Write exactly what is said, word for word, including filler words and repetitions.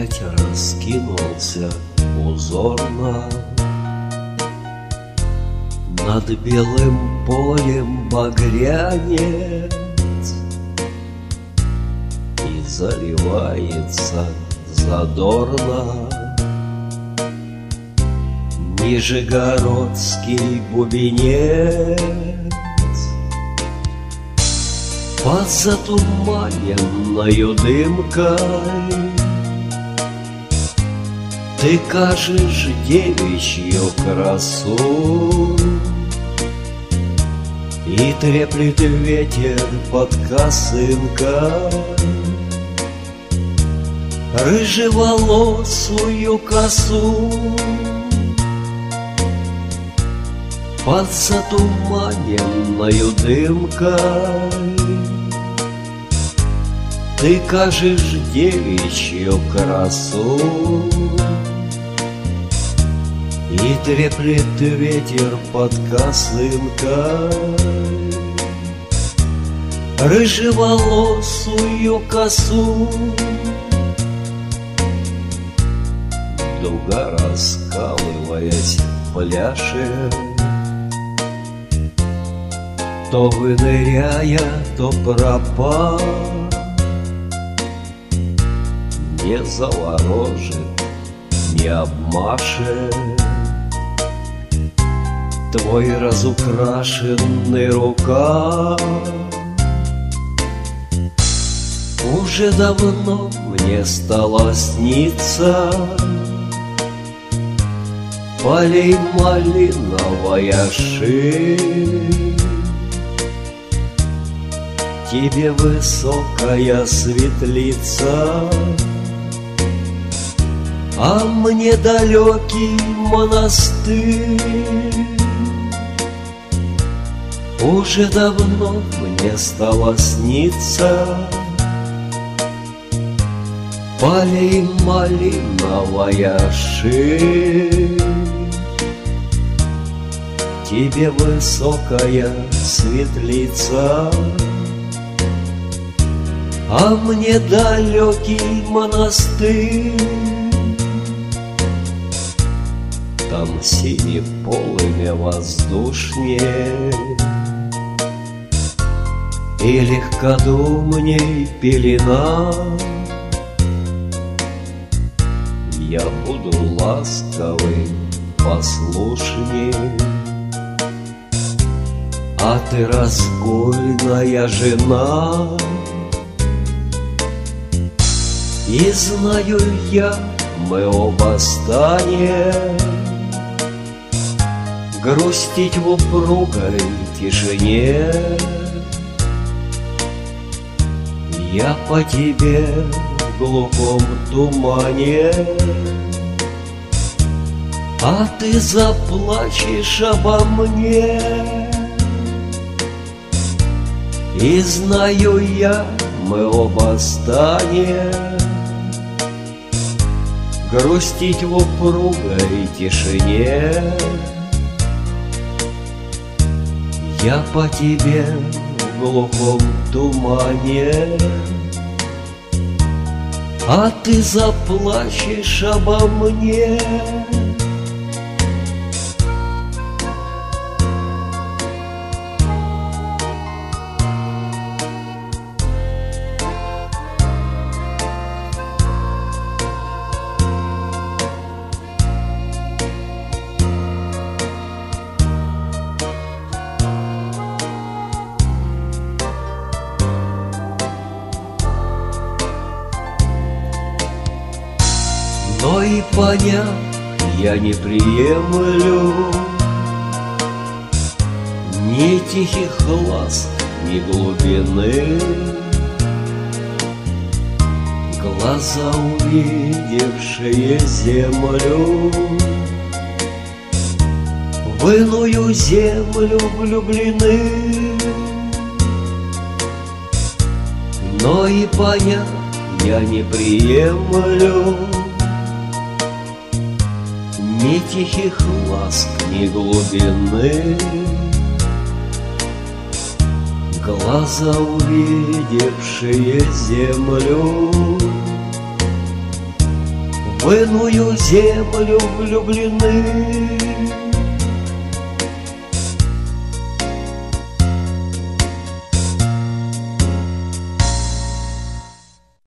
опять раскинулся узорно над белым полем багрянец, и заливается задорно нижегородский бубенец. Под затуманенною дымкой ты кажешь девичью красу, и треплет ветер под косынкой рыжеволосую косу. Под затуманенною дымкой ты кажешь девичью красу, и треплет ветер под косынкой рыжеволосую косу. Дуга, раскалываясь, пляшет, то выныряя, то пропав, не заворожит, не обмашет твой разукрашенный рукав. Уже давно мне стало сниться полей малиновая ширь, тебе высокая светлица, а мне далекий монастырь. Уже давно мне стало сниться полей малиновая ширь, тебе высокая светлица, а мне далекий монастырь. Там синеполыми воздушнее и легкодумней пелена. Я буду ласковый, послушней, а ты разгульная жена. И знаю я, мы оба станем грустить в упругой тишине. Я по тебе в глухом тумане, а ты заплачешь обо мне. И знаю я, мы оба станем грустить в упругой тишине. Я по тебе в глухом тумане, а ты заплачешь обо мне. Но и поняв, я не приемлю ни тихих ласк, ни глубины. Глаза, увидевшие землю, в иную землю влюблены. Но и поняв, я не приемлю ни тихих ласк, ни глубины. Глаза, увидевшие землю, в иную землю влюблены.